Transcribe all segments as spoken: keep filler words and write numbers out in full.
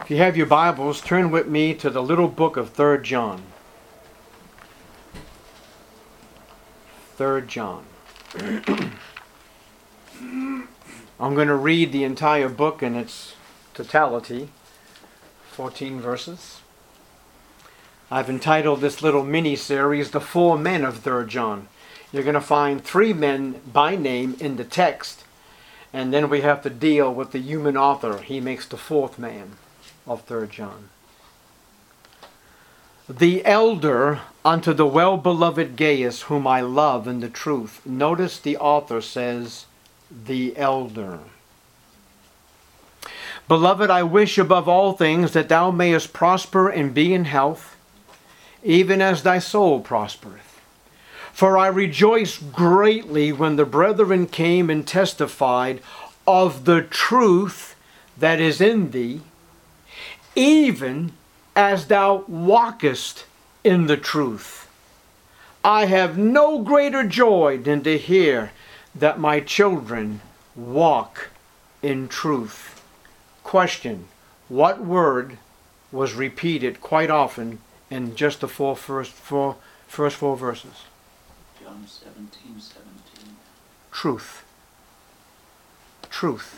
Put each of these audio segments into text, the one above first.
If you have your Bibles, turn with me to the little book of Third John. Third John. I'm going to read the entire book in its totality, fourteen verses. I've entitled this little mini-series, The Four Men of Third John. You're going to find three men by name in the text, and then we have to deal with the human author. He makes the fourth man of Third John. The elder unto the well-beloved Gaius, whom I love in the truth. Notice the author says, the elder. Beloved, I wish above all things that thou mayest prosper and be in health, even as thy soul prospereth. For I rejoiced greatly when the brethren came and testified of the truth that is in thee, even as thou walkest in the truth. I have no greater joy than to hear that my children walk in truth. Question: what word was repeated quite often in just the four first four first four verses? John seventeen seventeen. Truth. Truth.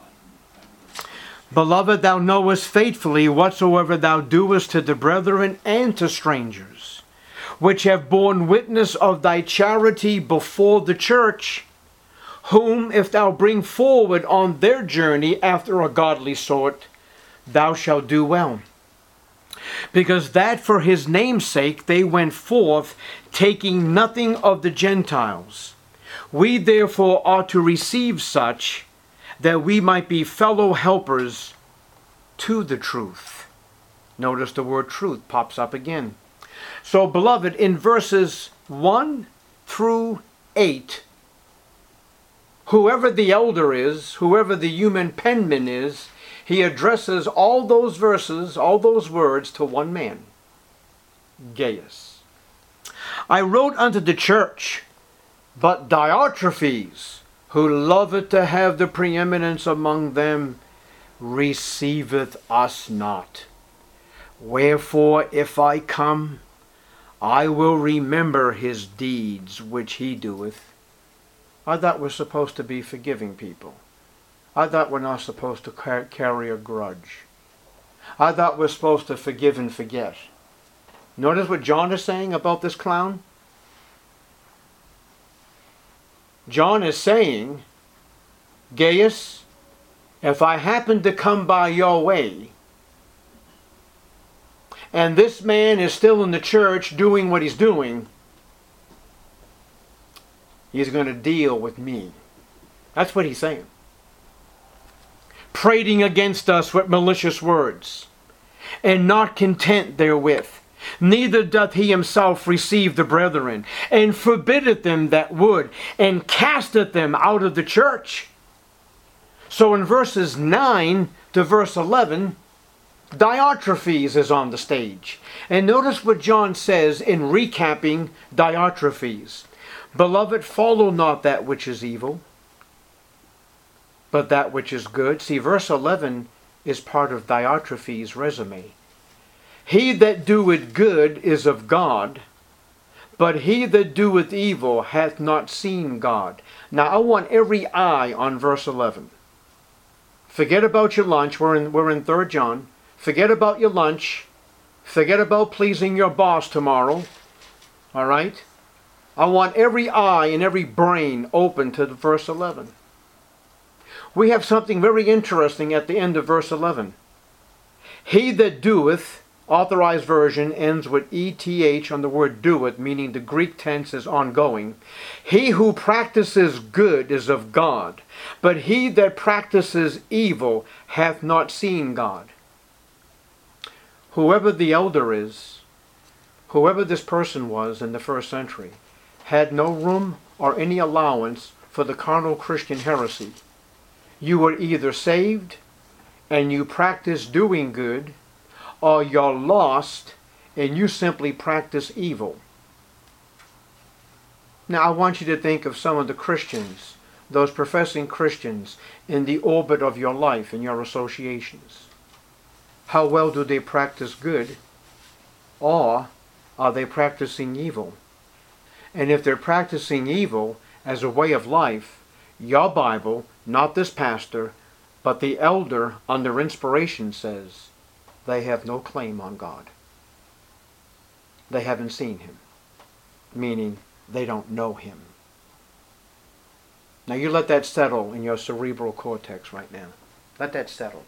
Beloved, thou knowest faithfully whatsoever thou doest to the brethren and to strangers, which have borne witness of thy charity before the church, whom if thou bring forward on their journey after a godly sort, thou shalt do well. Because that for his name's sake they went forth, taking nothing of the Gentiles. We therefore ought to receive such, that we might be fellow helpers to the truth. Notice the word truth pops up again. So, beloved, in verses one through eight, whoever the elder is, whoever the human penman is, he addresses all those verses, all those words to one man, Gaius. I wrote unto the church, but Diotrephes, who loveth to have the preeminence among them, receiveth us not. Wherefore, if I come, I will remember his deeds which he doeth. I thought we're supposed to be forgiving people. I thought we're not supposed to car- carry a grudge. I thought we're supposed to forgive and forget. Notice what John is saying about this clown? John is saying, Gaius, if I happen to come by your way, and this man is still in the church doing what he's doing, he's going to deal with me. That's what he's saying. Prating against us with malicious words, and not content therewith, neither doth he himself receive the brethren, and forbiddeth them that would, and casteth them out of the church. So in verses nine to verse eleven, Diotrephes is on the stage. And notice what John says in recapping Diotrephes. Beloved, follow not that which is evil, but that which is good. See, verse eleven is part of Diotrephes' resume. He that doeth good is of God, but he that doeth evil hath not seen God. Now I want every eye on verse eleven. Forget about your lunch. We're in, we're in Third John. Forget about your lunch. Forget about pleasing your boss tomorrow. All right? I want every eye and every brain open to the verse eleven. We have something very interesting at the end of verse eleven. He that doeth, Authorized Version ends with E T H on the word doeth, meaning the Greek tense is ongoing. He who practices good is of God, but he that practices evil hath not seen God. Whoever the elder is, whoever this person was in the first century, had no room or any allowance for the carnal Christian heresy. You were either saved and you practice doing good, or you're lost and you simply practice evil. Now I want you to think of some of the Christians, those professing Christians, in the orbit of your life and your associations. How well do they practice good? Or are they practicing evil? And if they're practicing evil as a way of life, your Bible, not this pastor, but the elder under inspiration says they have no claim on God. They haven't seen him, meaning they don't know him. Now you let that settle in your cerebral cortex right now. Let that settle.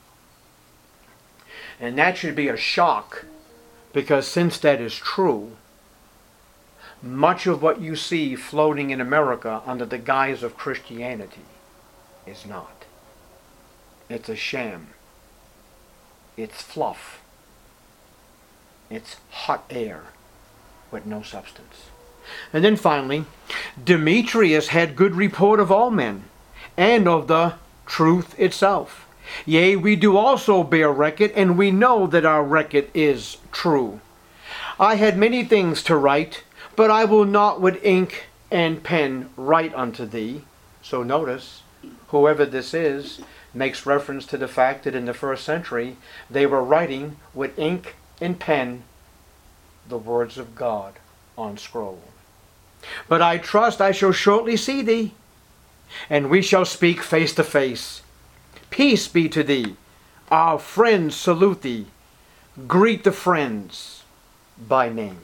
And that should be a shock, because since that is true, much of what you see floating in America under the guise of Christianity is not. It's a sham. It's fluff. It's hot air with no substance. And then finally, Demetrius had good report of all men, and of the truth itself. Yea, we do also bear record, and we know that our record is true. I had many things to write, but I will not with ink and pen write unto thee. So notice, whoever this is makes reference to the fact that in the first century they were writing with ink and pen the words of God on scroll. But I trust I shall shortly see thee, and we shall speak face to face. Peace be to thee. Our friends salute thee. Greet the friends by name.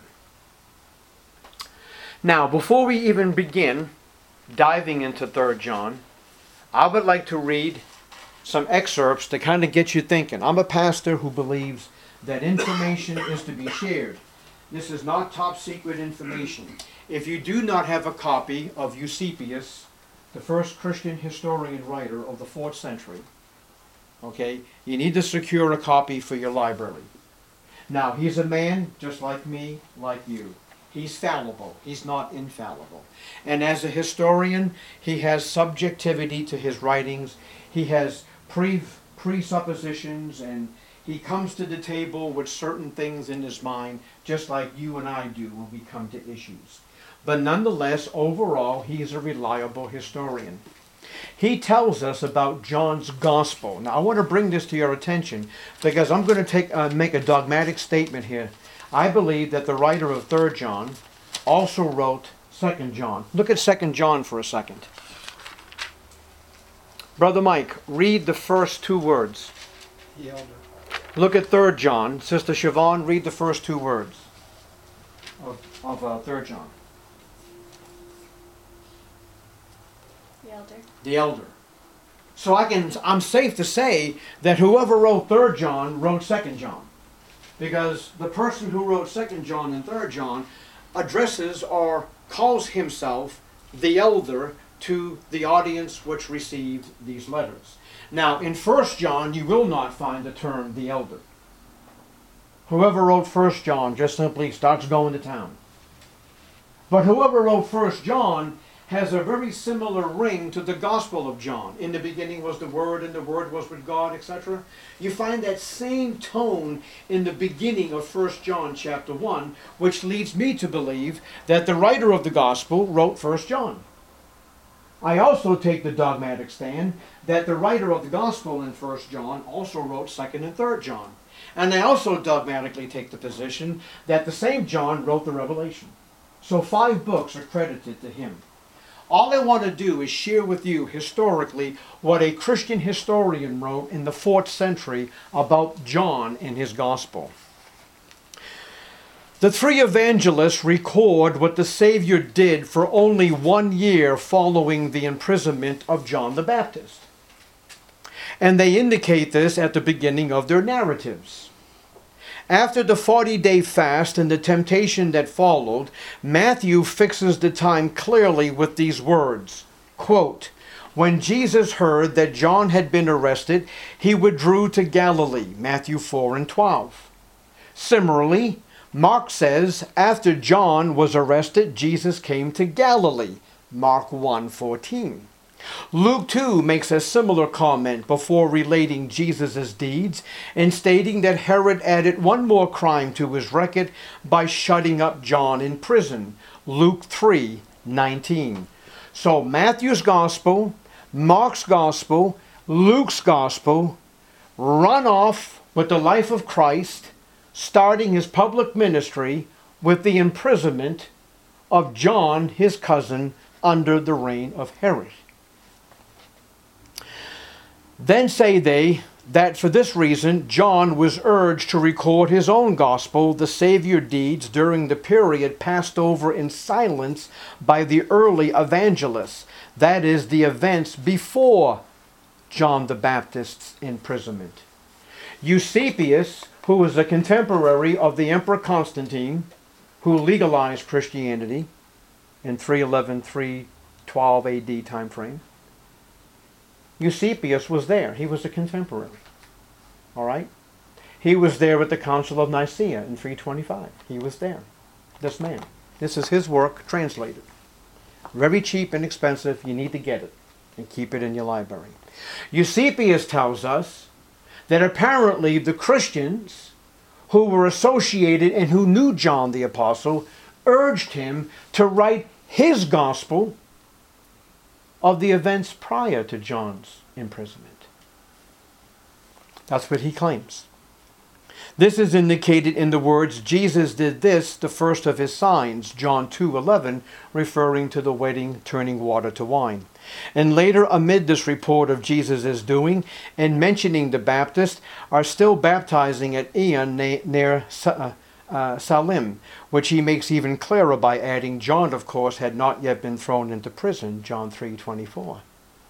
Now, before we even begin diving into Third John, I would like to read some excerpts to kind of get you thinking. I'm a pastor who believes that information is to be shared. This is not top secret information. If you do not have a copy of Eusebius, the first Christian historian writer of the fourth century, okay, you need to secure a copy for your library. Now, he's a man just like me, like you. He's fallible. He's not infallible. And as a historian, he has subjectivity to his writings. He has pre presuppositions, and he comes to the table with certain things in his mind, just like you and I do when we come to issues. But nonetheless, overall, he is a reliable historian. He tells us about John's gospel. Now, I want to bring this to your attention because I'm going to take uh, make a dogmatic statement here. I believe that the writer of Third John also wrote Second John. Look at Second John for a second. Brother Mike, read the first two words. The elder. Look at Third John. Sister Siobhan, read the first two words of, of uh, Third John. The elder. The elder. So I can, I'm safe to say that whoever wrote Third John wrote Second John. Because the person who wrote Second John and Third John addresses or calls himself the elder to the audience which received these letters. Now, in First John, you will not find the term the elder. Whoever wrote First John just simply starts going to town. But whoever wrote First John has a very similar ring to the Gospel of John. In the beginning was the Word, and the Word was with God, et cetera. You find that same tone in the beginning of First John chapter one, which leads me to believe that the writer of the Gospel wrote First John. I also take the dogmatic stand that the writer of the Gospel in First John also wrote Second and Third John. And I also dogmatically take the position that the same John wrote the Revelation. So five books are credited to him. All I want to do is share with you historically what a Christian historian wrote in the fourth century about John and his gospel. The three evangelists record what the Savior did for only one year following the imprisonment of John the Baptist. And they indicate this at the beginning of their narratives. After the forty-day fast and the temptation that followed, Matthew fixes the time clearly with these words, quote, "When Jesus heard that John had been arrested, he withdrew to Galilee," Matthew four and twelve. Similarly, Mark says, after John was arrested, Jesus came to Galilee, Mark one fourteen. Luke too makes a similar comment before relating Jesus' deeds and stating that Herod added one more crime to his record by shutting up John in prison, Luke three nineteen. So Matthew's gospel, Mark's gospel, Luke's gospel run off with the life of Christ, starting his public ministry with the imprisonment of John, his cousin, under the reign of Herod. Then say they that for this reason John was urged to record his own gospel, the Savior deeds, during the period passed over in silence by the early evangelists, that is, the events before John the Baptist's imprisonment. Eusebius, who was a contemporary of the Emperor Constantine, who legalized Christianity in three eleven, three twelve A D time frame, Eusebius was there. He was a contemporary. All right? He was there at the Council of Nicaea in three twenty-five. He was there. This man. This is his work translated. Very cheap and expensive. You need to get it and keep it in your library. Eusebius tells us that apparently the Christians who were associated and who knew John the Apostle urged him to write his gospel of the events prior to John's imprisonment. That's what he claims. This is indicated in the words, Jesus did this, the first of his signs, John two eleven, referring to the wedding turning water to wine. And later, amid this report of Jesus' doing and mentioning the Baptist, are still baptizing at Aeon near uh, uh, Salim, which he makes even clearer by adding John, of course, had not yet been thrown into prison, John three twenty-four.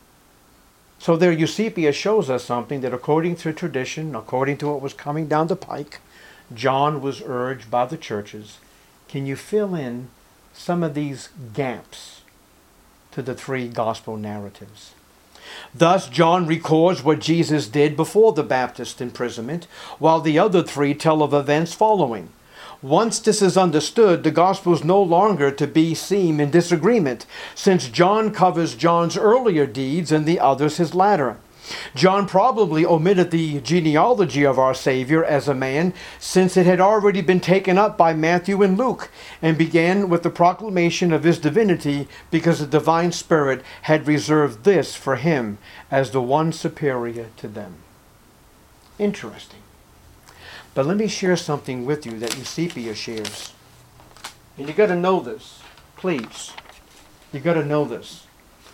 So there Eusebius shows us something that according to tradition, according to what was coming down the pike, John was urged by the churches. Can you fill in some of these gaps to the three gospel narratives? Thus, John records what Jesus did before the Baptist imprisonment, while the other three tell of events following. Once this is understood, the gospel is no longer to be seen in disagreement, since John covers John's earlier deeds and the others his latter. John probably omitted the genealogy of our Savior as a man, since it had already been taken up by Matthew and Luke, and began with the proclamation of his divinity, because the divine Spirit had reserved this for him as the one superior to them. Interesting. But let me share something with you that Eusebius shares. And you got to know this, please. You got to know this.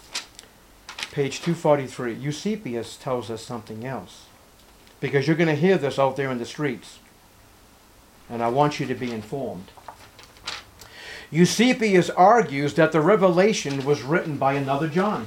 Page two forty-three. Eusebius tells us something else. Because you're going to hear this out there in the streets. And I want you to be informed. Eusebius argues that the Revelation was written by another John.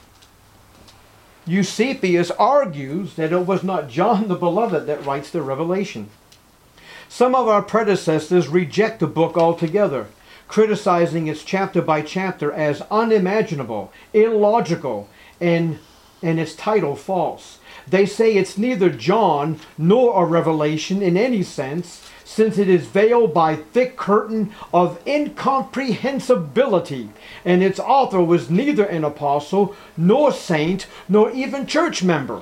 Eusebius argues that it was not John the Beloved that writes the Revelation. Some of our predecessors reject the book altogether, criticizing its chapter by chapter as unimaginable, illogical, and, and its title false. They say it's neither John nor a revelation in any sense, since it is veiled by thick curtain of incomprehensibility, and its author was neither an apostle, nor saint, nor even church member.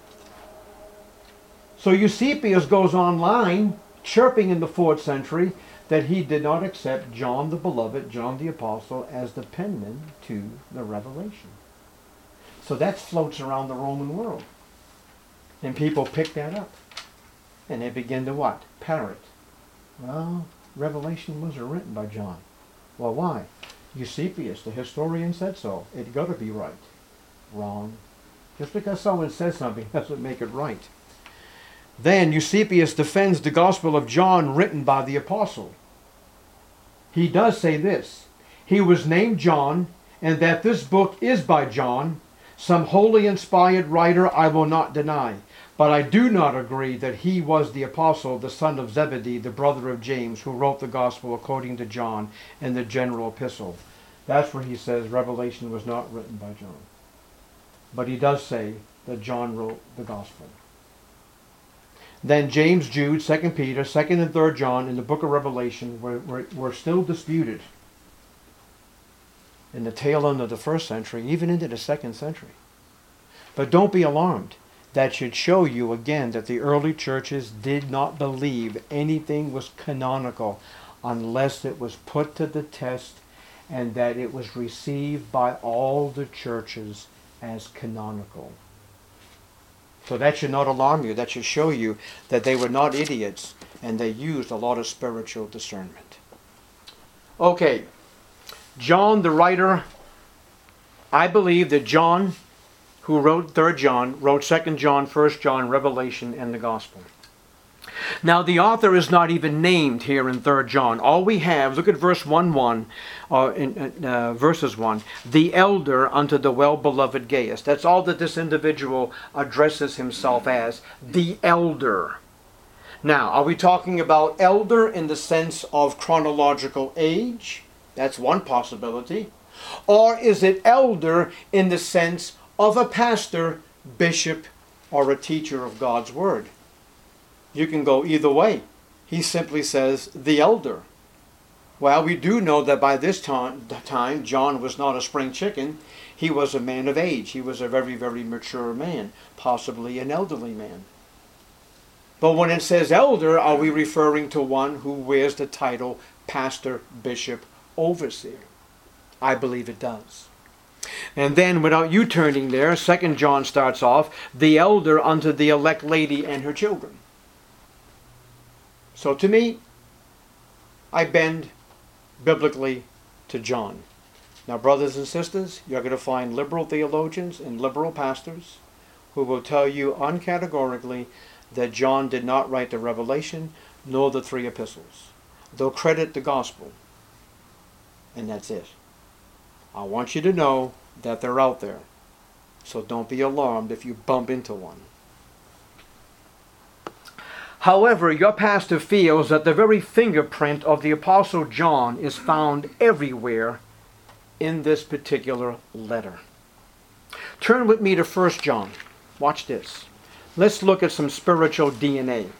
So Eusebius goes online, chirping in the fourth century, that he did not accept John the Beloved, John the Apostle, as the penman to the Revelation. So that floats around the Roman world. And people pick that up. And they begin to what? Parrot. Well, Revelation wasn't written by John. Well, why? Eusebius, the historian, said so. It got to be right. Wrong. Just because someone says something doesn't make it right. Then Eusebius defends the Gospel of John written by the apostle. He does say this: he was named John, and that this book is by John, some holy inspired writer, I will not deny. But I do not agree that he was the apostle, the son of Zebedee, the brother of James, who wrote the gospel according to John in the general epistle. That's where he says Revelation was not written by John. But he does say that John wrote the gospel. Then James, Jude, Second Peter, Second and Third John in the book of Revelation were, were, were still disputed in the tail end of the first century, even into the second century. But don't be alarmed. That should show you again that the early churches did not believe anything was canonical unless it was put to the test and that it was received by all the churches as canonical. So that should not alarm you. That should show you that they were not idiots and they used a lot of spiritual discernment. Okay, John the writer, I believe that John, who wrote Third John, wrote Second John, First John, Revelation, and the Gospel. Now the author is not even named here in Third John. All we have, look at verse one one, uh, in, uh, verses one. The elder unto the well-beloved Gaius. That's all that this individual addresses himself as. The elder. Now, are we talking about elder in the sense of chronological age? That's one possibility. Or is it elder in the sense of a pastor, bishop, or a teacher of God's word? You can go either way. He simply says, the elder. Well, we do know that by this time, time, John was not a spring chicken. He was a man of age. He was a very, very mature man, possibly an elderly man. But when it says elder, are we referring to one who wears the title pastor, bishop, overseer? I believe it does. And then, without you turning there, Second John starts off, the elder unto the elect lady and her children. So to me, I bend biblically to John. Now, brothers and sisters, you're going to find liberal theologians and liberal pastors who will tell you uncategorically that John did not write the Revelation nor the three epistles. They'll credit the gospel. And that's it. I want you to know that they're out there. So don't be alarmed if you bump into one. However, your pastor feels that the very fingerprint of the Apostle John is found everywhere in this particular letter. Turn with me to First John. Watch this. Let's look at some spiritual D N A.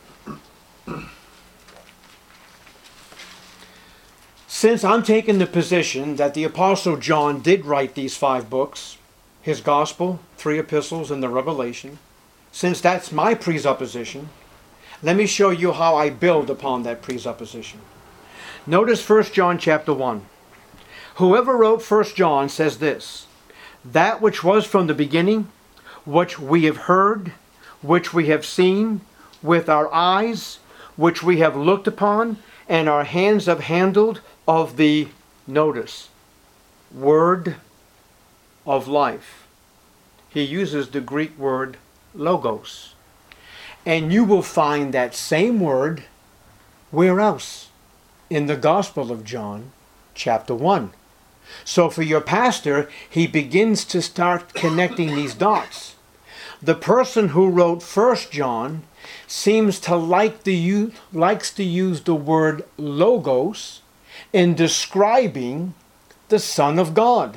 Since I'm taking the position that the Apostle John did write these five books, his Gospel, three epistles, and the Revelation, since that's my presupposition, let me show you how I build upon that presupposition. Notice First John chapter one. Whoever wrote First John says this, that which was from the beginning, which we have heard, which we have seen with our eyes, which we have looked upon, and our hands have handled of the, notice, word of life. He uses the Greek word logos. And you will find that same word, where else? In the Gospel of John, chapter one. So for your pastor, he begins to start connecting these dots. The person who wrote First John seems to like the likes to use the word logos in describing the Son of God.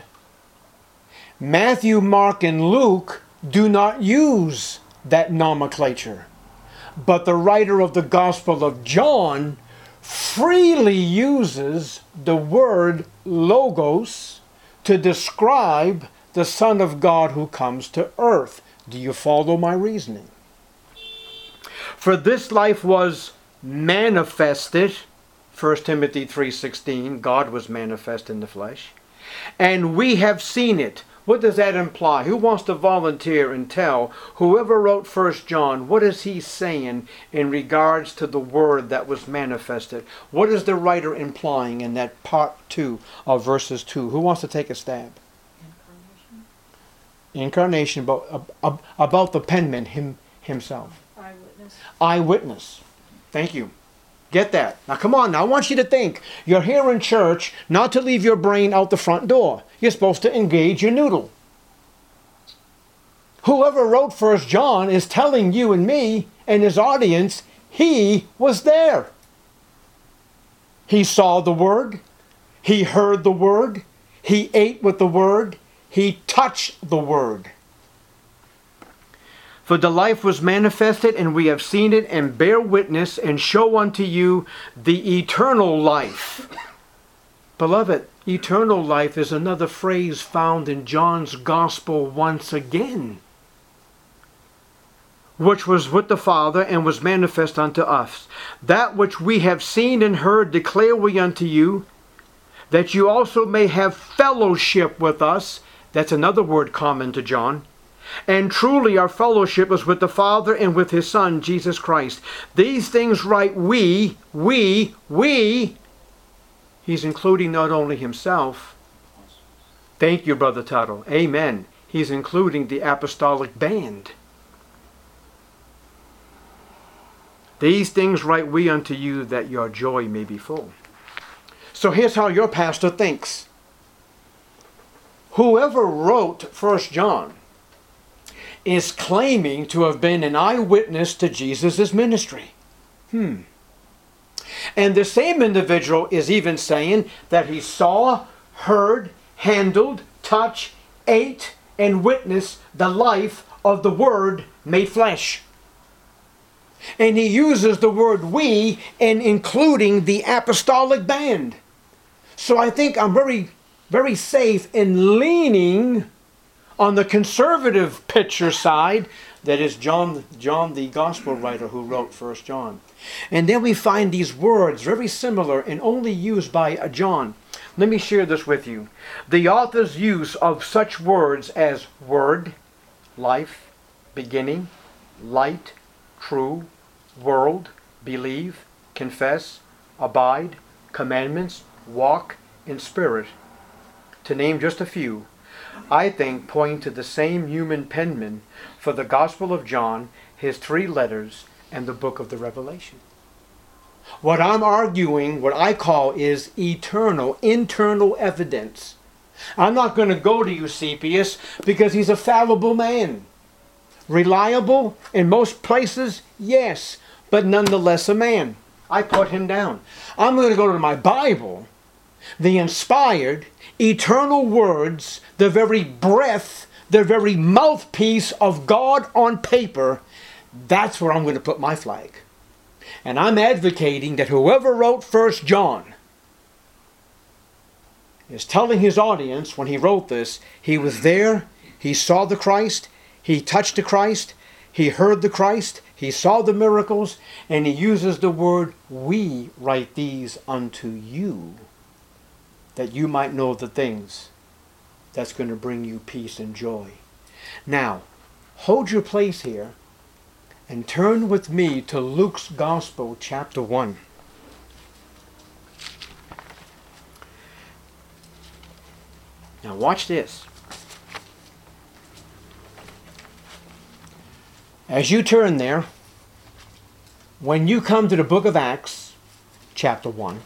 Matthew, Mark, and Luke do not use that nomenclature. But the writer of the Gospel of John freely uses the word logos to describe the Son of God who comes to earth. Do you follow my reasoning? For this life was manifested, First Timothy three sixteen, God was manifest in the flesh, and we have seen it. What does that imply? Who wants to volunteer and tell whoever wrote First John, what is he saying in regards to the word that was manifested? What is the writer implying in that part two of verses two? Who wants to take a stab? Incarnation. Incarnation, about, about the penman him, himself. Eyewitness. Eyewitness. Thank you. Get that. Now come on, now I want you to think. You're here in church not to leave your brain out the front door. You're supposed to engage your noodle. Whoever wrote First John is telling you and me and his audience he was there. He saw the word. He heard the word. He ate with the word. He touched the word. For the life was manifested, and we have seen it, and bear witness, and show unto you the eternal life. Beloved, eternal life is another phrase found in John's Gospel once again, which was with the Father, and was manifest unto us. That which we have seen and heard declare we unto you, that you also may have fellowship with us. That's another word common to John. And truly our fellowship is with the Father and with his Son, Jesus Christ. These things write we, we, we. He's including not only himself. Thank you, Brother Tuttle. Amen. He's including the apostolic band. These things write we unto you, that your joy may be full. So here's how your pastor thinks. Whoever wrote First John is claiming to have been an eyewitness to Jesus' ministry. Hmm. And the same individual is even saying that he saw, heard, handled, touched, ate, and witnessed the life of the Word made flesh. And he uses the word we in including the apostolic band. So I think I'm very, very safe in leaning on the conservative picture side, that is John, John the gospel writer who wrote First John. And then we find these words very similar and only used by John. Let me share this with you. The author's use of such words as word, life, beginning, light, true, world, believe, confess, abide, commandments, walk, and spirit, to name just a few, I think point to the same human penman for the Gospel of John, his three letters, and the book of the Revelation. What I'm arguing, what I call, is eternal, internal evidence. I'm not going to go to Eusebius because he's a fallible man. Reliable in most places, yes, but nonetheless a man. I put him down. I'm going to go to my Bible, the inspired, eternal words, the very breath, the very mouthpiece of God on paper. That's where I'm going to put my flag. And I'm advocating that whoever wrote First John is telling his audience when he wrote this, he was there, he saw the Christ, he touched the Christ, he heard the Christ, he saw the miracles, and he uses the word, we write these unto you, that you might know the things that's going to bring you peace and joy. Now, hold your place here and turn with me to Luke's Gospel, chapter one. Now watch this. As you turn there, when you come to the book of Acts, chapter one,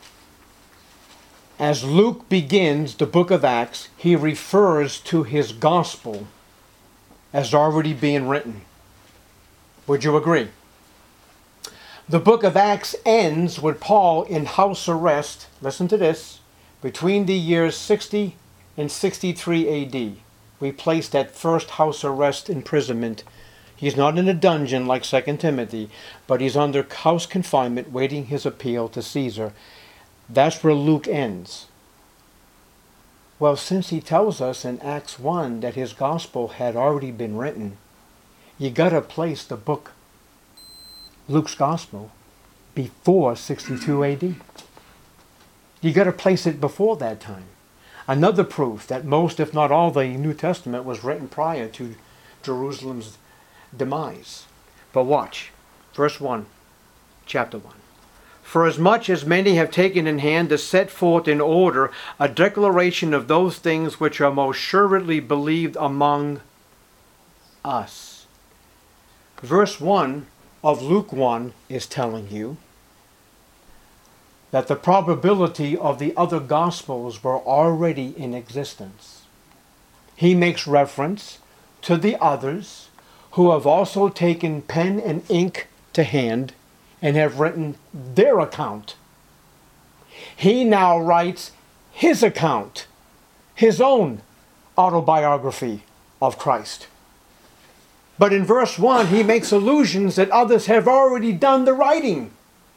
as Luke begins the book of Acts, he refers to his gospel as already being written. Would you agree? The book of Acts ends with Paul in house arrest, listen to this, between the years sixty and sixty-three A D. We place that first house arrest imprisonment. He's not in a dungeon like Second Timothy, but he's under house confinement waiting his appeal to Caesar. That's where Luke ends. Well, since he tells us in Acts one that his gospel had already been written, you got to place the book, Luke's gospel, before sixty-two A D. You got to place it before that time. Another proof that most, if not all, the New Testament was written prior to Jerusalem's demise. But watch, verse one, chapter one. For as much as many have taken in hand to set forth in order a declaration of those things which are most surely believed among us. Verse one of Luke one is telling you that the probability of the other Gospels were already in existence. He makes reference to the others who have also taken pen and ink to hand and have written their account. He now writes his account, his own autobiography of Christ. But in verse one, he makes allusions that others have already done the writing.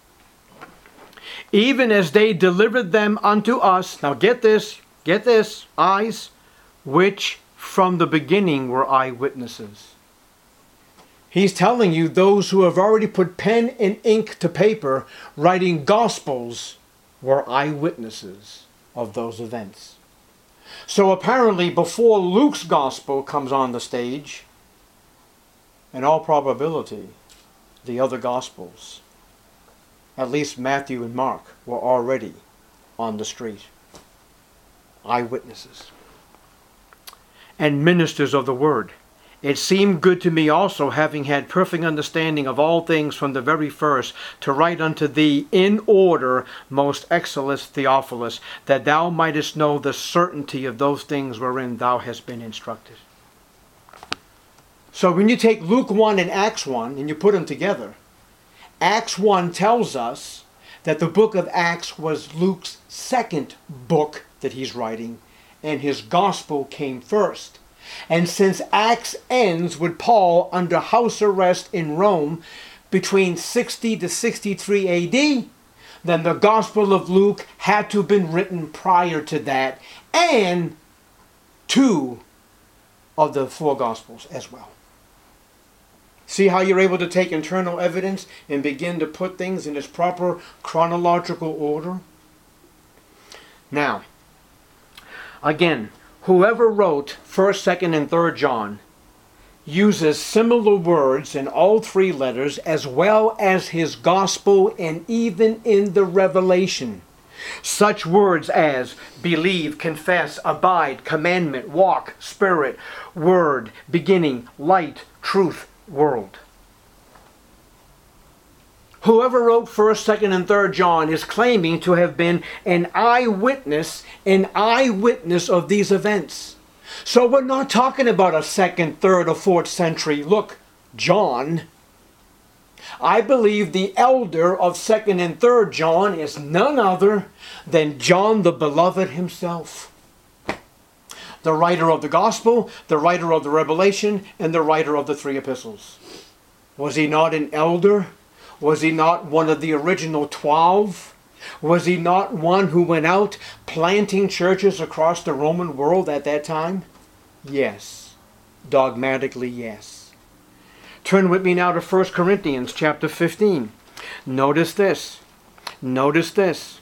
Even as they delivered them unto us, now get this, get this, eyes, which from the beginning were eyewitnesses. He's telling you those who have already put pen and ink to paper, writing gospels, were eyewitnesses of those events. So apparently before Luke's gospel comes on the stage, in all probability, the other gospels, at least Matthew and Mark, were already on the street. Eyewitnesses and ministers of the word. It seemed good to me also, having had perfect understanding of all things from the very first, to write unto thee in order, most excellent Theophilus, that thou mightest know the certainty of those things wherein thou hast been instructed. So when you take Luke one and Acts one and you put them together, Acts one tells us that the book of Acts was Luke's second book that he's writing, and his gospel came first. And since Acts ends with Paul under house arrest in Rome between sixty to sixty-three A D, then the Gospel of Luke had to have been written prior to that, and two of the four Gospels as well. See how you're able to take internal evidence and begin to put things in its proper chronological order? Now, again, whoever wrote first, second, and third John uses similar words in all three letters, as well as his gospel and even in the Revelation. Such words as believe, confess, abide, commandment, walk, spirit, word, beginning, light, truth, world. Whoever wrote first, second, and third John is claiming to have been an eyewitness, an eyewitness of these events. So we're not talking about a second, third, or fourth century. Look, John. I believe the elder of second and third John is none other than John the Beloved himself. The writer of the gospel, the writer of the Revelation, and the writer of the three epistles. Was he not an elder? Was he not one of the original twelve? Was he not one who went out planting churches across the Roman world at that time? Yes. Dogmatically, yes. Turn with me now to First Corinthians chapter fifteen. Notice this. Notice this.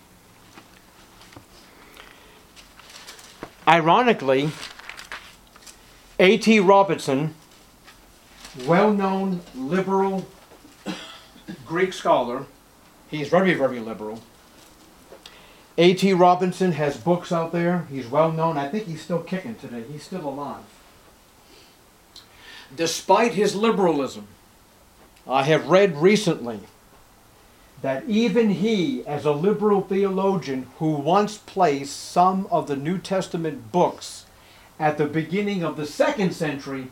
Ironically, A T Robertson, well-known liberal Greek scholar, he's very, very liberal. A T Robinson has books out there. He's well known. I think he's still kicking today. He's still alive. Despite his liberalism, I have read recently that even he, as a liberal theologian who once placed some of the New Testament books at the beginning of the second century,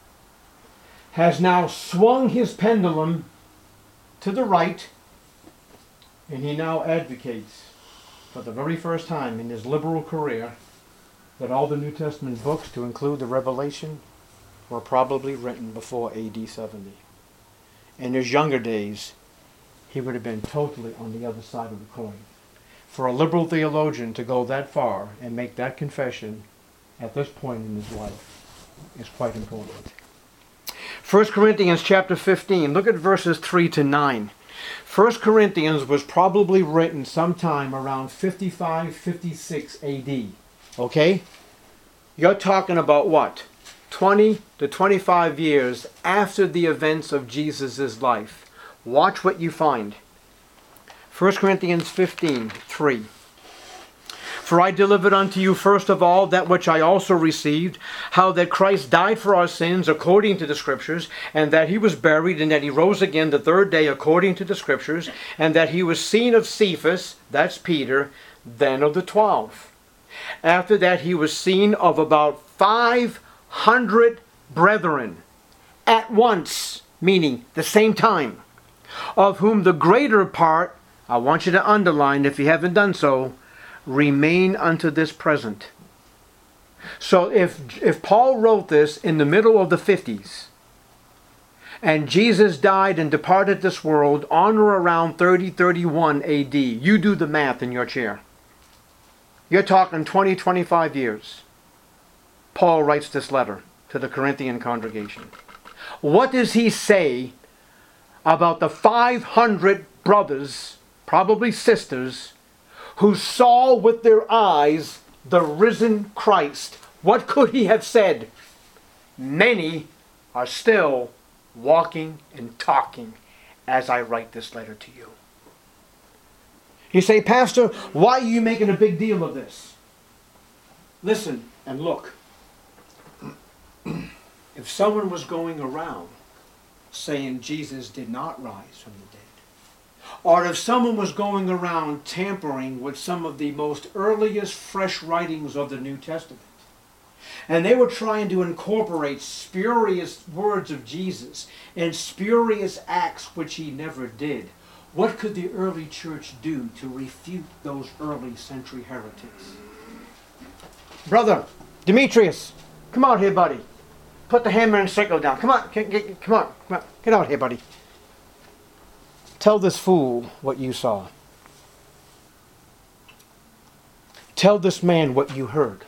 has now swung his pendulum to the right, and he now advocates for the very first time in his liberal career that all the New Testament books, to include the Revelation, were probably written before A D seventy. In his younger days, he would have been totally on the other side of the coin. For a liberal theologian to go that far and make that confession at this point in his life is quite important. First Corinthians chapter fifteen, look at verses three to nine. First Corinthians was probably written sometime around fifty-five, fifty-six A D. Okay? You're talking about what? twenty to twenty-five years after the events of Jesus' life. Watch what you find. First Corinthians fifteen, three. For I delivered unto you first of all that which I also received, how that Christ died for our sins according to the Scriptures, and that he was buried, and that he rose again the third day according to the Scriptures, and that he was seen of Cephas, that's Peter, then of the twelve. After that he was seen of about five hundred brethren at once, meaning the same time, of whom the greater part, I want you to underline if you haven't done so, remain unto this present. So if, if Paul wrote this in the middle of the fifties, and Jesus died and departed this world on or around thirty, thirty-one A D, you do the math in your chair. You're talking twenty, twenty-five years. Paul writes this letter to the Corinthian congregation. What does he say about the five hundred brothers, probably sisters, who saw with their eyes the risen Christ, what could he have said? Many are still walking and talking as I write this letter to you. You say, Pastor, why are you making a big deal of this? Listen and look. If someone was going around saying Jesus did not rise from the dead, or if someone was going around tampering with some of the most earliest fresh writings of the New Testament, and they were trying to incorporate spurious words of Jesus and spurious acts which he never did, what could the early church do to refute those early century heretics? Brother, Demetrius, come out here, buddy. Put the hammer and sickle down. Come on, get, get, come on, come on. Get out here, buddy. Tell this fool what you saw. Tell this man what you heard.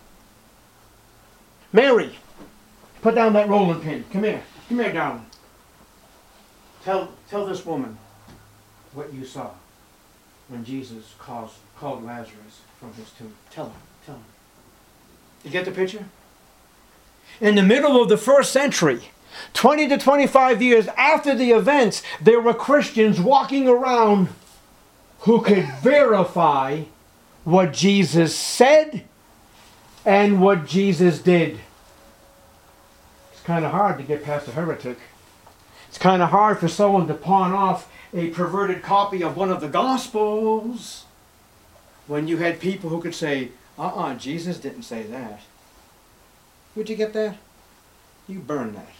Mary, put down that rolling pin. Come here. Come here, darling. Tell, tell this woman what you saw when Jesus calls, called Lazarus from his tomb. Tell her. Tell her. You get the picture? In the middle of the first century, twenty to twenty-five years after the events, there were Christians walking around who could verify what Jesus said and what Jesus did. It's kind of hard to get past a heretic. It's kind of hard for someone to pawn off a perverted copy of one of the Gospels when you had people who could say, uh-uh, Jesus didn't say that. Would you get that? You burn that.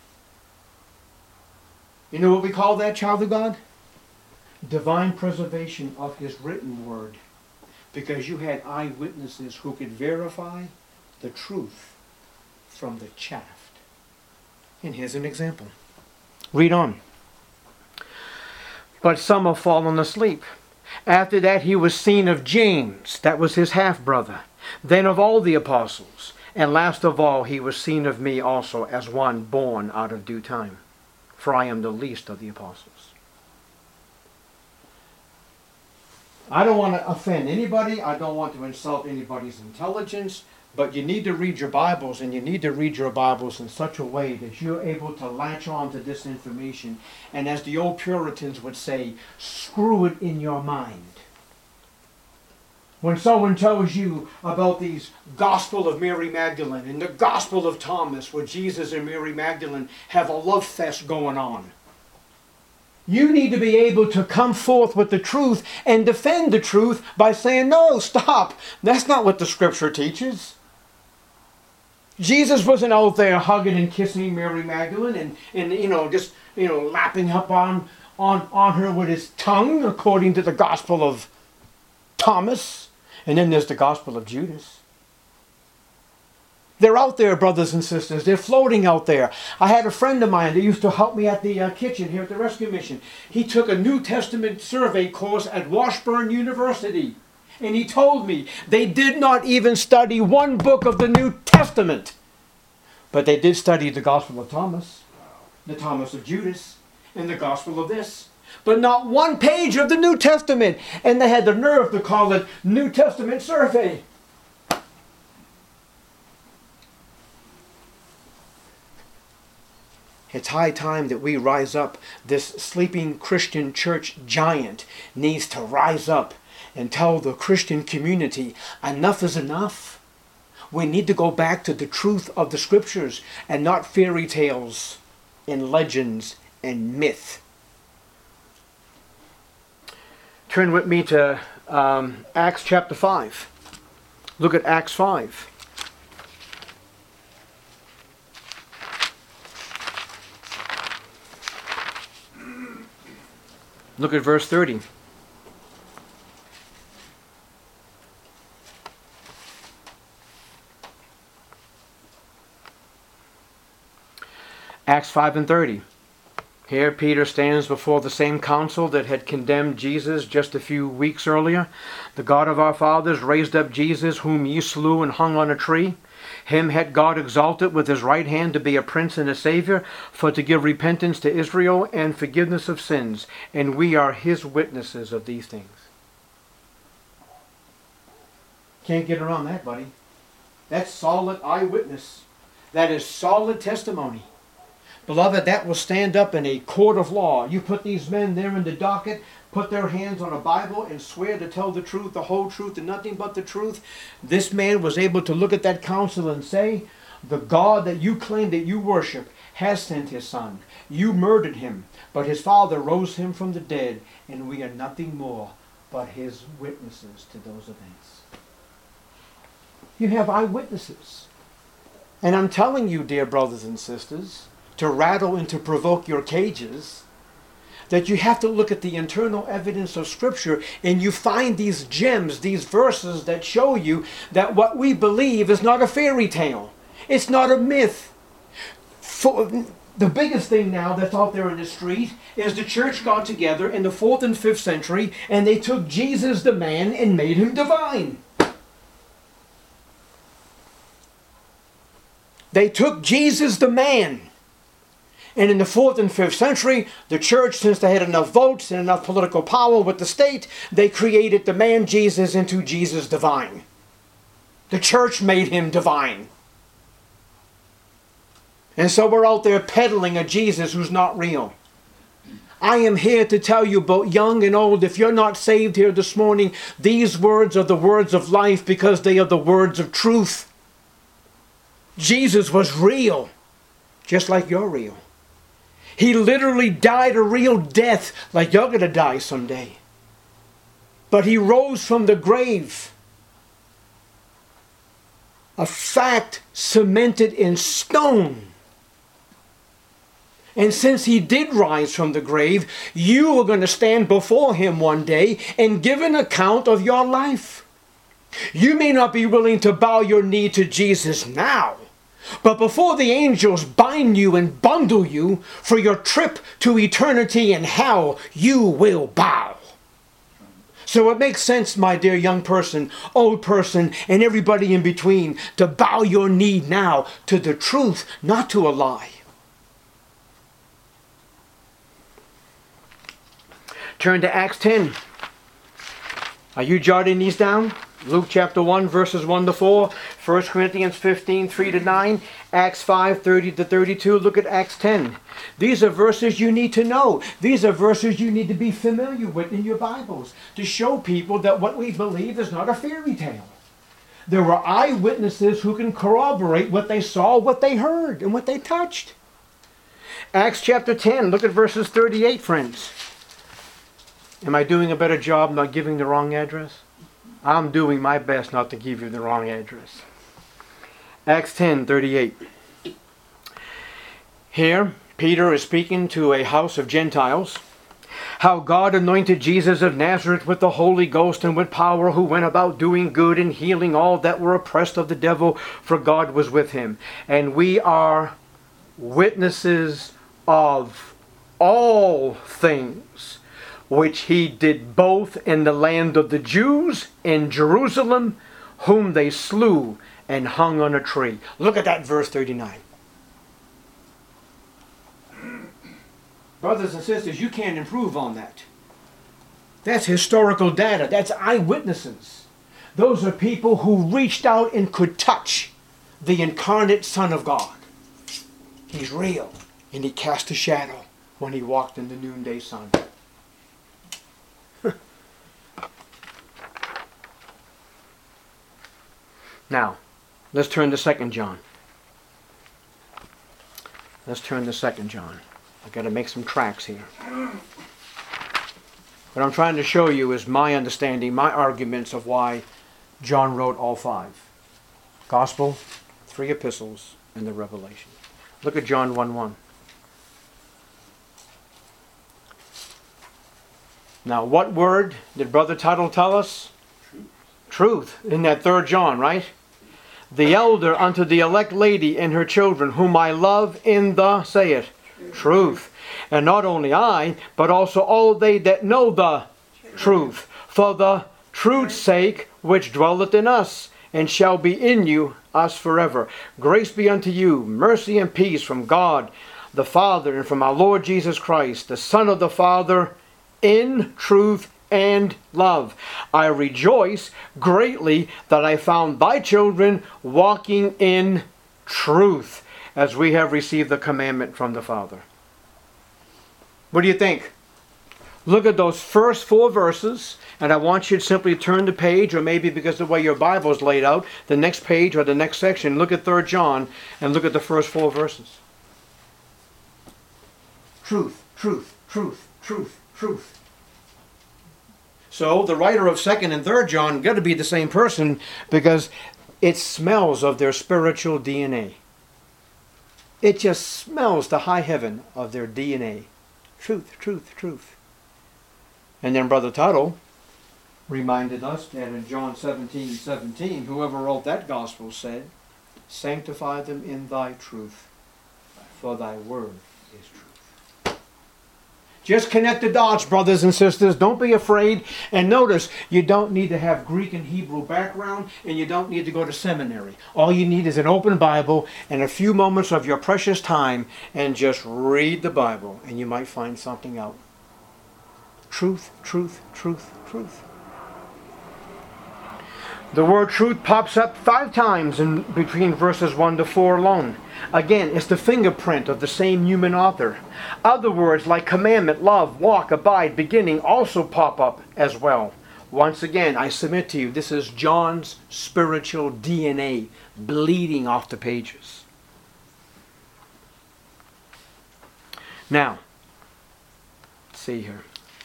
You know what we call that, child of God? Divine preservation of his written word. Because you had eyewitnesses who could verify the truth from the chaff. And here's an example. Read on. But some have fallen asleep. After that he was seen of James, that was his half-brother, then of all the apostles, and last of all he was seen of me also as one born out of due time, for I am the least of the apostles. I don't want to offend anybody, I don't want to insult anybody's intelligence, but you need to read your Bibles, and you need to read your Bibles in such a way that you're able to latch on to this information, and as the old Puritans would say, screw it in your mind. When someone tells you about these Gospel of Mary Magdalene and the Gospel of Thomas, where Jesus and Mary Magdalene have a love fest going on, you need to be able to come forth with the truth and defend the truth by saying, no, stop. That's not what the Scripture teaches. Jesus wasn't out there hugging and kissing Mary Magdalene and, and you know, just, you know, lapping up on, on, on her with his tongue, according to the Gospel of Thomas. And then there's the Gospel of Judas. They're out there, brothers and sisters. They're floating out there. I had a friend of mine that used to help me at the uh, kitchen here at the Rescue Mission. He took a New Testament survey course at Washburn University. And he told me they did not even study one book of the New Testament. But they did study the Gospel of Thomas, the Thomas of Judas, and the Gospel of this. But not one page of the New Testament. And they had the nerve to call it New Testament survey. It's high time that we rise up. This sleeping Christian church giant needs to rise up and tell the Christian community, enough is enough. We need to go back to the truth of the Scriptures and not fairy tales and legends and myth. Turn with me to um, Acts chapter five. Look at Acts five. Look at verse thirty. Acts five and thirty. Here Peter stands before the same council that had condemned Jesus just a few weeks earlier. The God of our fathers raised up Jesus, whom ye slew and hung on a tree. Him had God exalted with his right hand to be a prince and a savior, for to give repentance to Israel and forgiveness of sins. And we are his witnesses of these things. Can't get around that, buddy. That's solid eyewitness. That is solid testimony. Beloved, that will stand up in a court of law. You put these men there in the docket, put their hands on a Bible and swear to tell the truth, the whole truth, and nothing but the truth. This man was able to look at that council and say, the God that you claim that you worship has sent his son. You murdered him, but his father rose him from the dead, and we are nothing more but his witnesses to those events. You have eyewitnesses. And I'm telling you, dear brothers and sisters, to rattle and to provoke your cages, that you have to look at the internal evidence of Scripture, and you find these gems, these verses that show you that what we believe is not a fairy tale. It's not a myth. For the biggest thing now that's out there in the street is the church got together in the fourth and fifth century, and they took Jesus the man and made him divine. They took Jesus the man. And in the fourth and fifth century, the church, since they had enough votes and enough political power with the state, they created the man Jesus into Jesus divine. The church made him divine. And so we're out there peddling a Jesus who's not real. I am here to tell you, both young and old, if you're not saved here this morning, these words are the words of life because they are the words of truth. Jesus was real, just like you're real. He literally died a real death, like you're going to die someday. But he rose from the grave. A fact cemented in stone. And since he did rise from the grave, you are going to stand before him one day and give an account of your life. You may not be willing to bow your knee to Jesus now, but before the angels bind you and bundle you for your trip to eternity in hell, you will bow. So it makes sense, my dear young person, old person, and everybody in between, to bow your knee now to the truth, not to a lie. Turn to Acts ten. Are you jotting these down? Luke chapter one, verses one to four, First Corinthians fifteen, three to nine, Acts five, thirty to thirty-two. Look at Acts ten. These are verses you need to know. These are verses you need to be familiar with in your Bibles to show people that what we believe is not a fairy tale. There were eyewitnesses who can corroborate what they saw, what they heard, and what they touched. Acts chapter ten, look at verses thirty-eight, friends. Am I doing a better job not giving the wrong address? I'm doing my best not to give you the wrong address. Acts ten, thirty-eight. Here, Peter is speaking to a house of Gentiles. How God anointed Jesus of Nazareth with the Holy Ghost and with power, who went about doing good and healing all that were oppressed of the devil, for God was with him. And we are witnesses of all things which he did both in the land of the Jews, in Jerusalem, whom they slew and hung on a tree. Look at that verse thirty-nine. Brothers and sisters, you can't improve on that. That's historical data. That's eyewitnesses. Those are people who reached out and could touch the incarnate Son of God. He's real, and he cast a shadow when he walked in the noonday sun. Now, let's turn to Second John. Let's turn to Second John. I've got to make some tracks here. What I'm trying to show you is my understanding, my arguments of why John wrote all five. Gospel, three epistles, and the Revelation. Look at John one one. Now, what word did Brother Tuttle tell us? Truth. In that third John, right? The elder unto the elect lady and her children, whom I love in the, say it, truth. And not only I, but also all they that know the truth. For the truth's sake, which dwelleth in us, and shall be in you, us forever. Grace be unto you, mercy and peace from God the Father, and from our Lord Jesus Christ, the Son of the Father, in truth and love. I rejoice greatly that I found thy children walking in truth, as we have received the commandment from the Father. What do you think? Look at those first four verses, and I want you to simply turn the page, or maybe because of the way your Bible is laid out, the next page or the next section, look at Third John and look at the first four verses. Truth, truth, truth, truth, truth. So the writer of Second and Third John got to be the same person, because it smells of their spiritual D N A. It just smells to high heaven of their D N A. Truth, truth, truth. And then Brother Tuttle reminded us that in John seventeen seventeen, whoever wrote that gospel said, sanctify them in thy truth, for thy word is truth. Just connect the dots, brothers and sisters. Don't be afraid. And notice, you don't need to have Greek and Hebrew background, and you don't need to go to seminary. All you need is an open Bible and a few moments of your precious time, and just read the Bible, and you might find something out. Truth, truth, truth, truth. The word truth pops up five times in between verses one to four alone. Again, it's the fingerprint of the same human author. Other words like commandment, love, walk, abide, beginning also pop up as well. Once again, I submit to you, this is John's spiritual D N A bleeding off the pages. Now, let's see here.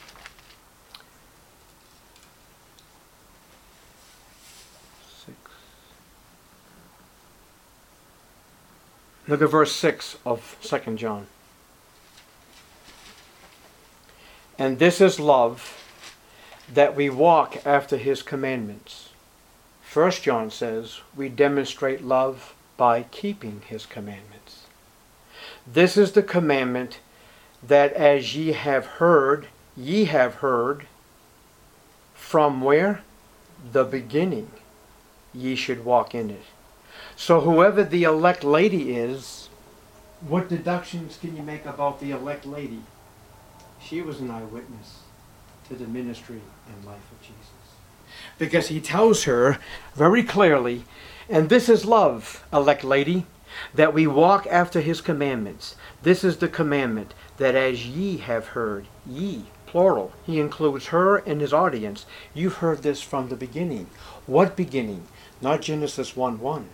Look at verse six of Second John. And this is love, that we walk after his commandments. First John says we demonstrate love by keeping his commandments. This is the commandment, that as ye have heard, ye have heard, from where? The beginning, ye should walk in it. So whoever the elect lady is, what deductions can you make about the elect lady? She was an eyewitness to the ministry and life of Jesus. Because he tells her very clearly, and this is love, elect lady, that we walk after his commandments. This is the commandment, that as ye have heard, ye, plural, he includes her and his audience. You've heard this from the beginning. What beginning? Not Genesis one one.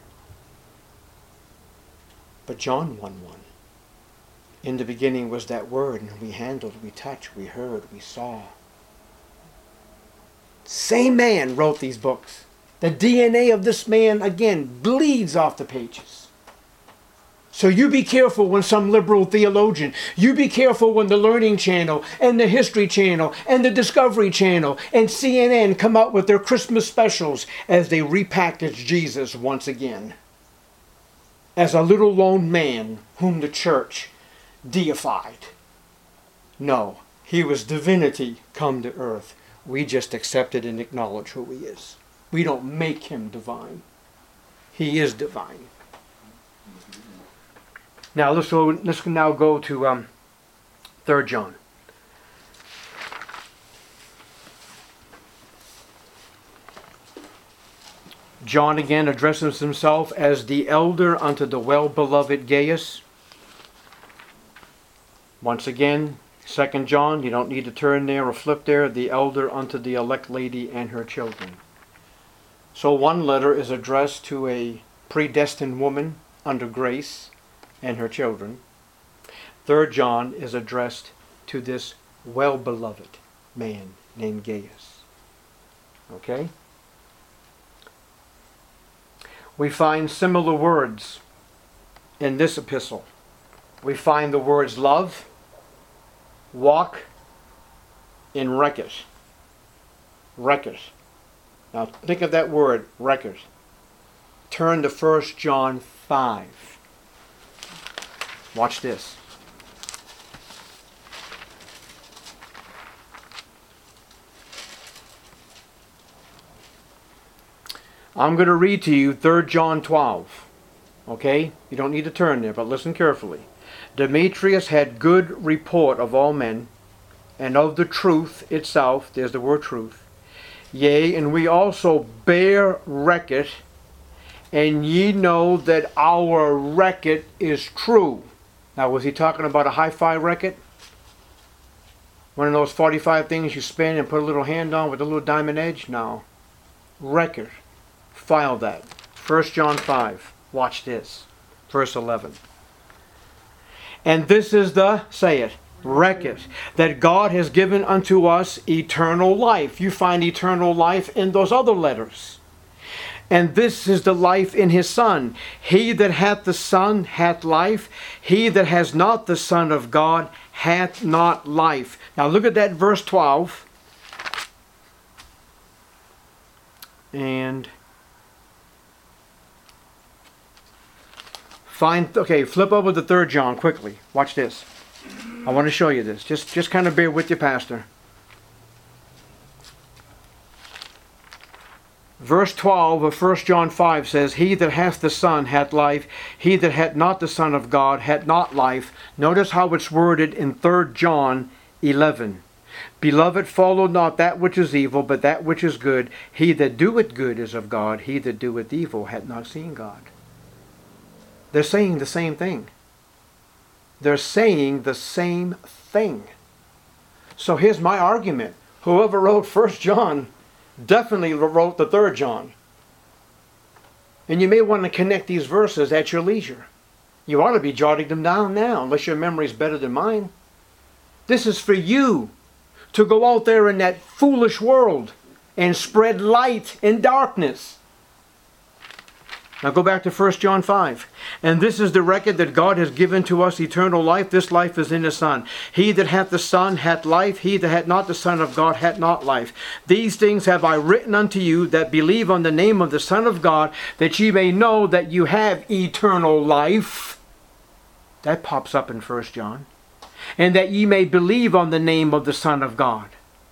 But John one one. In the beginning was that word, and we handled, we touched, we heard, we saw. Same man wrote these books. The D N A of this man, again, bleeds off the pages. So you be careful when some liberal theologian, you be careful when the Learning Channel and the History Channel and the Discovery Channel and C N N come out with their Christmas specials as they repackage Jesus once again as a little lone man whom the church deified. No, he was divinity come to earth. We just accept it and acknowledge who he is. We don't make him divine. He is divine. Now let's go, let's now go to um, Third John. John again addresses himself as the elder unto the well-beloved Gaius. Once again, Second John, you don't need to turn there or flip there, the elder unto the elect lady and her children. So one letter is addressed to a predestined woman under grace and her children. Third John is addressed to this well-beloved man named Gaius. Okay? We find similar words in this epistle. We find the words love, walk, in record. Record. Now think of that word, record. Turn to First John five. Watch this. I'm going to read to you Third John twelve. Okay? You don't need to turn there, but listen carefully. Demetrius had good report of all men, and of the truth itself, there's the word truth. Yea, and we also bear record, and ye know that our record is true. Now, was he talking about a hi-fi record? One of those forty-five things you spin and put a little hand on with a little diamond edge? No. Record. File that. First John five. Watch this. Verse eleven. And this is the, say it, record, that God has given unto us eternal life. You find eternal life in those other letters. And this is the life in his Son. He that hath the Son hath life. He that has not the Son of God hath not life. Now look at that verse twelve. And find, okay, flip over to third John quickly. Watch this. I want to show you this. Just, just kind of bear with your pastor. Verse twelve of First John five says, He that hath the Son hath life. He that hath not the Son of God hath not life. Notice how it's worded in third John eleven. Beloved, follow not that which is evil, but that which is good. He that doeth good is of God. He that doeth evil hath not seen God. They're saying the same thing. They're saying the same thing. So here's my argument. Whoever wrote First John definitely wrote the third John. And you may want to connect these verses at your leisure. You ought to be jotting them down now, unless your memory is better than mine. This is for you to go out there in that foolish world and spread light in darkness. Now go back to First John five. And this is the record that God has given to us eternal life. This life is in the Son. He that hath the Son hath life. He that hath not the Son of God hath not life. These things have I written unto you that believe on the name of the Son of God, that ye may know that you have eternal life. That pops up in First John. And that ye may believe on the name of the Son of God.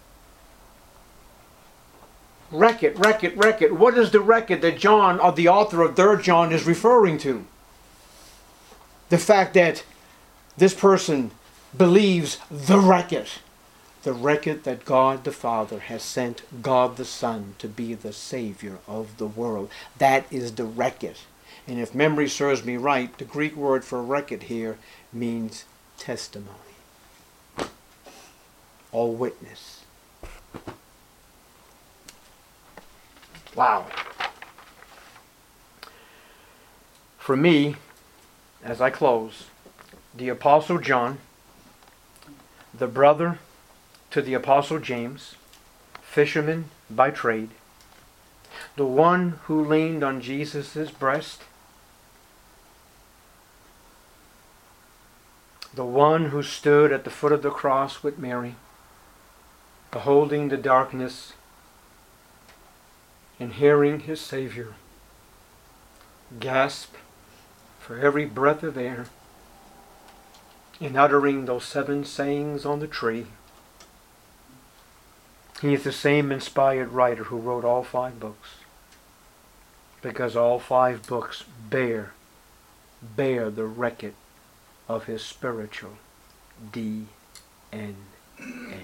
Record, record, record. What is the record that John, or the author of third John, is referring to? The fact that this person believes the record. The record that God the Father has sent God the Son to be the Savior of the world. That is the record. And if memory serves me right, the Greek word for record here means testimony or witness. Wow. For me, as I close, the Apostle John, the brother to the Apostle James, fisherman by trade, the one who leaned on Jesus' breast, the one who stood at the foot of the cross with Mary, beholding the darkness and hearing his Savior gasp for every breath of air and uttering those seven sayings on the tree. He is the same inspired writer who wrote all five books, because all five books bear, bear the record of his spiritual D N A.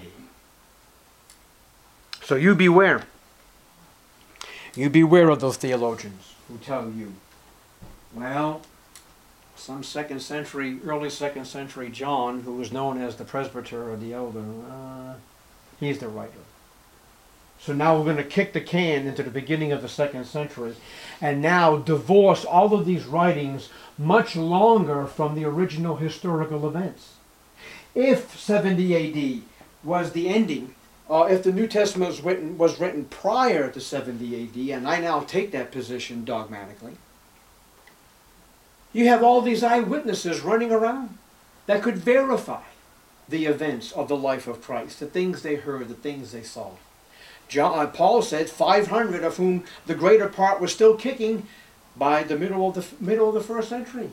So you beware. You beware of those theologians who tell you, well, some second century, early second century John, who was known as the presbyter or the elder, uh, he's the writer. So now we're going to kick the can into the beginning of the second century and now divorce all of these writings much longer from the original historical events. If seventy A D was the ending, Uh, if the New Testament was written, was written prior to seventy A D, and I now take that position dogmatically, you have all these eyewitnesses running around that could verify the events of the life of Christ, the things they heard, the things they saw. John, uh, Paul said five hundred of whom the greater part was still kicking by the middle of the middle of the first century.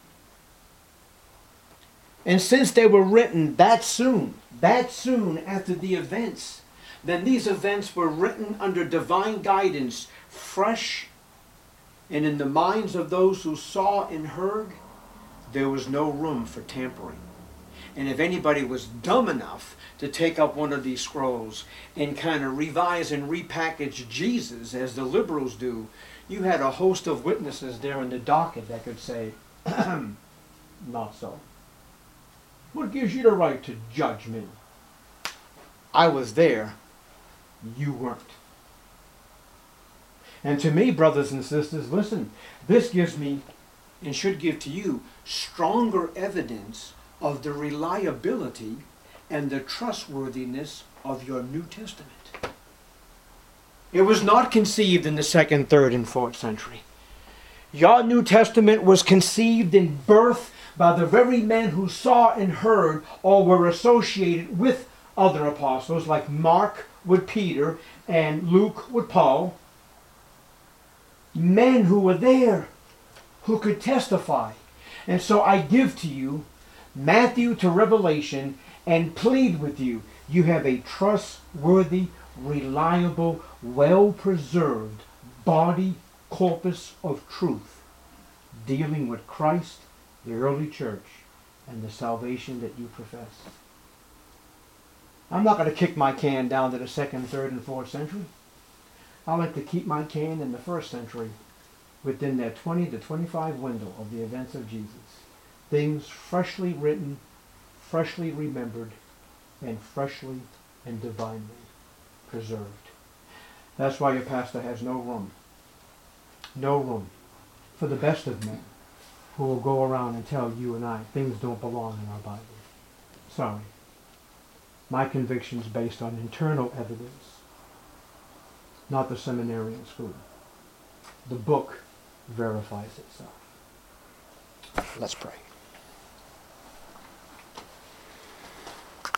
And since they were written that soon, that soon after the events, then these events were written under divine guidance, fresh, and in the minds of those who saw and heard, there was no room for tampering. And if anybody was dumb enough to take up one of these scrolls and kind of revise and repackage Jesus as the liberals do, you had a host of witnesses there in the docket that could say, not so. What gives you the right to judge me? I was there. You weren't. And to me, brothers and sisters, listen, this gives me, and should give to you, stronger evidence of the reliability and the trustworthiness of your New Testament. It was not conceived in the second, third, and fourth century. Your New Testament was conceived in birth by the very men who saw and heard or were associated with other apostles, like Mark with Peter and Luke with Paul. Men who were there, who could testify. And so I give to you Matthew to Revelation and plead with you. You have a trustworthy, reliable, well-preserved body corpus of truth dealing with Christ, the early church, and the salvation that you profess. I'm not going to kick my can down to the second, third, and fourth century. I like to keep my can in the first century within that twenty to twenty-five window of the events of Jesus. Things freshly written, freshly remembered, and freshly and divinely preserved. That's why your pastor has no room, no room for the best of men who will go around and tell you and I things don't belong in our Bible. Sorry. My conviction is based on internal evidence, not the seminarian school. The book verifies itself. Let's pray.